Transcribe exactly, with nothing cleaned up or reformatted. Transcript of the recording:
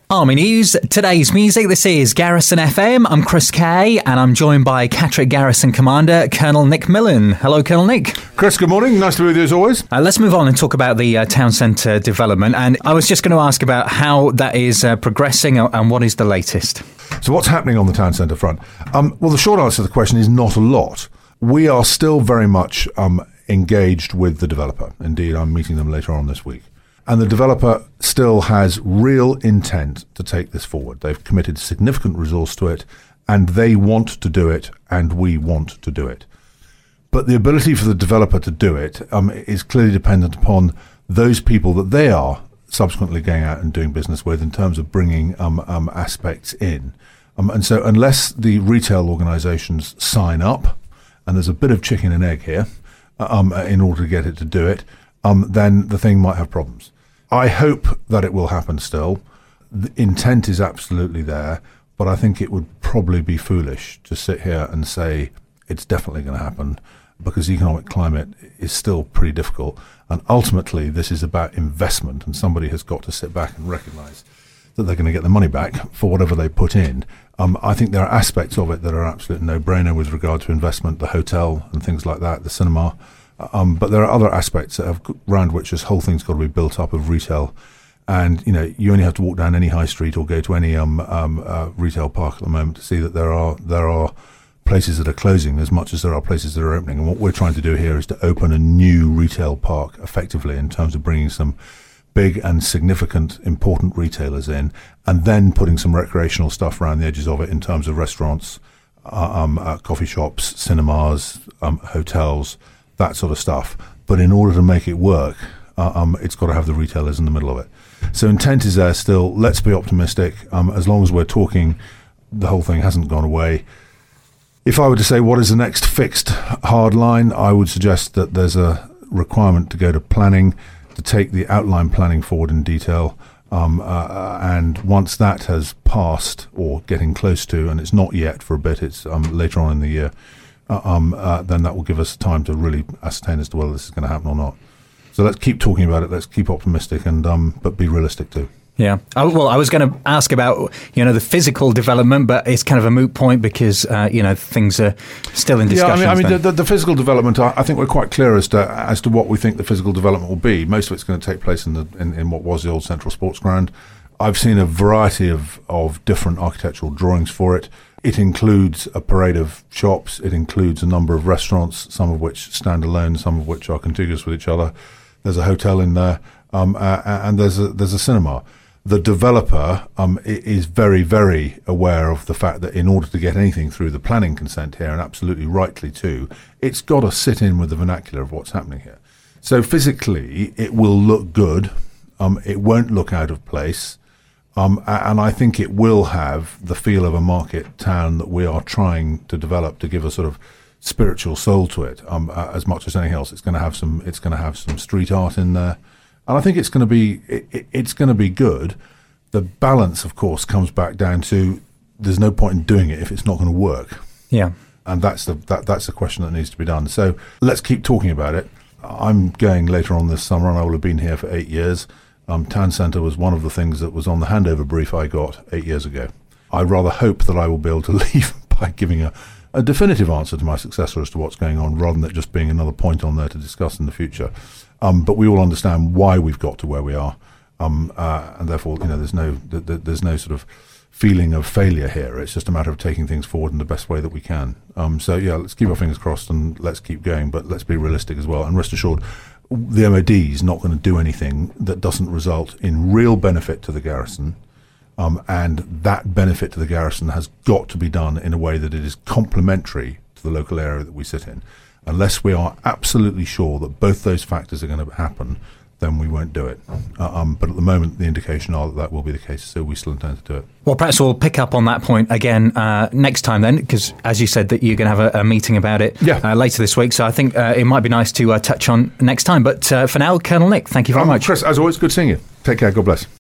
Army News, today's music. This is Garrison F M. I'm Chris Kay, and I'm joined by Catterick Garrison Commander Colonel Nick Millen. Hello, Colonel Nick. Chris, good morning. Nice to be with you as always. Uh, let's move on and talk about the uh, town centre development. And I was just going to ask about how that is uh, progressing and what is the latest. So what's happening on the town centre front? Um, well, the short answer to the question is not a lot. We are still very much um, engaged with the developer. Indeed, I'm meeting them later on this week. And the developer still has real intent to take this forward. They've committed significant resource to it, and they want to do it, and we want to do it. But the ability for the developer to do it um, is clearly dependent upon those people that they are subsequently going out and doing business with in terms of bringing um, um, aspects in. Um, and so unless the retail organisations sign up, and there's a bit of chicken and egg here, um, in order to get it to do it, um, then the thing might have problems. I hope that it will happen still. The intent is absolutely there, but I think it would probably be foolish to sit here and say it's definitely going to happen, because the economic climate is still pretty difficult. And ultimately, this is about investment, and somebody has got to sit back and recognise that they're going to get the money back for whatever they put in. Um, I think there are aspects of it that are absolute no-brainer with regard to investment, the hotel and things like that, the cinema. Um, but there are other aspects that have, around which this whole thing's got to be built up of retail. And, you know, you only have to walk down any high street or go to any um, um, uh, retail park at the moment to see that there are there are places that are closing as much as there are places that are opening. And what we're trying to do here is to open a new retail park effectively in terms of bringing some big and significant, important retailers in, and then putting some recreational stuff around the edges of it in terms of restaurants, uh, um, uh, coffee shops, cinemas, um, hotels, that sort of stuff. But in order to make it work, uh, um, it's got to have the retailers in the middle of it. So intent is there still. Let's be optimistic. Um, as long as we're talking, the whole thing hasn't gone away. If I were to say what is the next fixed hard line, I would suggest that there's a requirement to go to planning, to take the outline planning forward in detail. Um, uh, and once that has passed, or getting close to, and it's not yet for a bit, it's um, later on in the year, Uh, um, uh, then that will give us time to really ascertain as to whether this is going to happen or not. So let's keep talking about it. Let's keep optimistic, and um, but be realistic too. Yeah. Oh, well, I was going to ask about, you know, the physical development, but it's kind of a moot point because, uh, you know, things are still in discussion. Yeah, I mean, I mean the, the, the physical development, I, I think we're quite clear as to as to what we think the physical development will be. Most of it's going to take place in, the, in, in what was the old Central Sports Ground. I've seen a variety of, of different architectural drawings for it. It includes a parade of shops. It includes a number of restaurants, some of which stand alone, some of which are contiguous with each other. There's a hotel in there, um, uh, and there's a, there's a cinema. The developer um, is very, very aware of the fact that in order to get anything through the planning consent here, and absolutely rightly too, it's got to sit in with the vernacular of what's happening here. So physically, it will look good. Um, it won't look out of place. Um, and I think it will have the feel of a market town that we are trying to develop to give a sort of spiritual soul to it. Um, uh, as much as anything else, it's going to have some. It's going to have some street art in there, and I think it's going to be. It, it, it's going to be good. The balance, of course, comes back down to there's no point in doing it if it's not going to work. Yeah, and that's the that, that's the question that needs to be done. So let's keep talking about it. I'm going later on this summer, and I will have been here for eight years. Um, town centre was one of the things that was on the handover brief I got eight years ago. I rather hope that I will be able to leave by giving a, a definitive answer to my successor as to what's going on, rather than it just being another point on there to discuss in the future. Um, but we all understand why we've got to where we are, um, uh, and therefore, you know, there's no th- th- there's no sort of feeling of failure here. It's just a matter of taking things forward in the best way that we can. Um, so yeah, let's keep our fingers crossed and let's keep going, but let's be realistic as well. And rest assured, the M O D is not going to do anything that doesn't result in real benefit to the garrison, um, and that benefit to the garrison has got to be done in a way that it is complementary to the local area that we sit in. Unless we are absolutely sure that both those factors are going to happen, then we won't do it. Uh, um, but at the moment, the indication are that that will be the case, so we still intend to do it. Well, perhaps we'll pick up on that point again uh, next time then, because as you said, that you're going to have a, a meeting about it yeah. uh, later this week, so I think uh, it might be nice to uh, touch on next time. But uh, for now, Colonel Nick, thank you very um, much. Chris, as always, good seeing you. Take care. God bless.